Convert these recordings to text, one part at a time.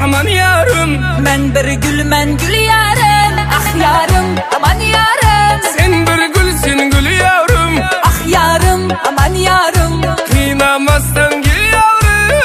aman yarım. Men bir gül, men gül yarım. Ah yarım, aman yarım. Sen bir gülsün gül yavrum. Ah yarım, aman yarım. Kıynamazsan gül yavrum.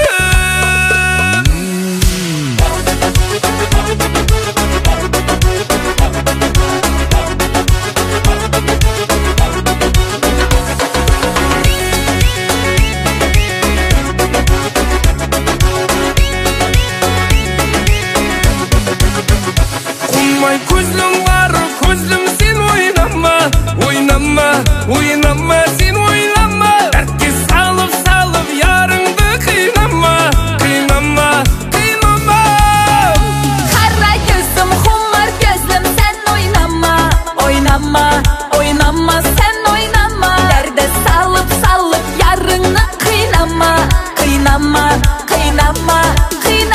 Ummay kuzlum var, kuzlum sen oynama. Oynama, oynama sen oynama. Dertke salıp salıp yarındı kıynama. Kıynama, kıynama. Kara gözüm, humar gözlüm, sen oynama. Oynama, oynama, sen oynama. Derde salıp salıp yarını kıynama. Kıynama, kıynama, kıynama.